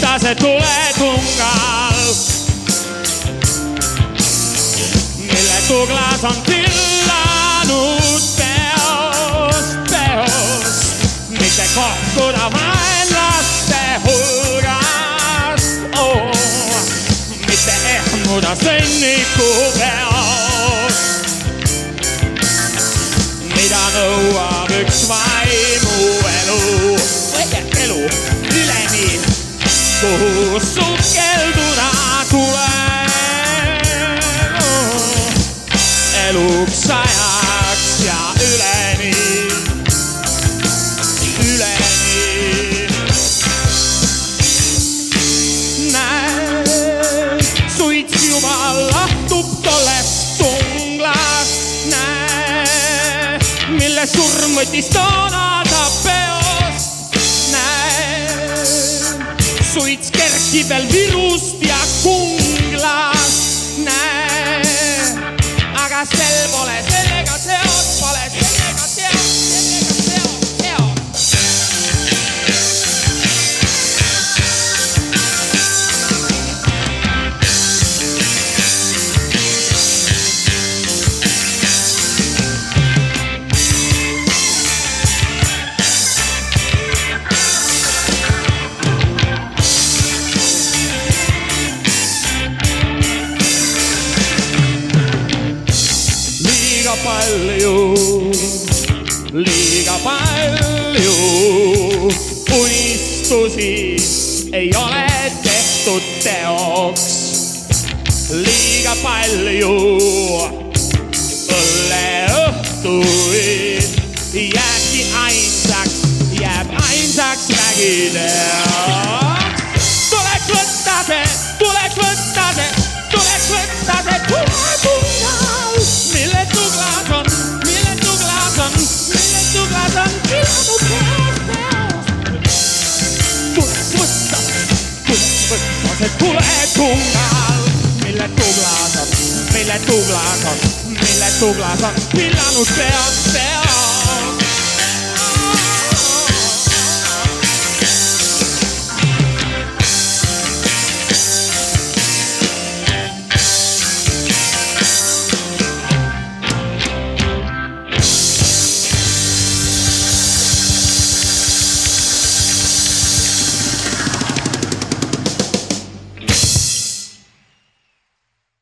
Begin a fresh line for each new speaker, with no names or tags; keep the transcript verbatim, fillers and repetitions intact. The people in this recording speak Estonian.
võtta see tuletungal, mille Douglas on tillanud peost peost, mitte kohtuda vaenlaste hulgast, oh, mitte ehmuda sõnniku peost, mida nõuab üks vaimu elu, elu üleni, kuhu sukelduda tuleb, oh, eluks ajaks ja üleni, üleni. Näe, suits juba lahtub tollest tunglast, näe, mille surm võttis toona ta peost, näe, suits kerkib veel virust ja kunglast, näe, aga sel pole sellega seos, pole sellega seos, sellega seos, seos. Liiga palju, liiga palju unistusi ei ole tehtud teoks. Liiga palju õlleõhtuid jääbki ainsaks, jääb ainsaks vägideoks. Tuleks võtta see, tuleks võtta see, tuleks võtta see tuletungal, mille Douglas on, mille Douglas on, mille Douglas on tillanud peost peost. Tuleks võtta, tuleks võtta see tuletungal, mille Douglas on, mille Douglas on, mille Douglas on tillanud peost peost.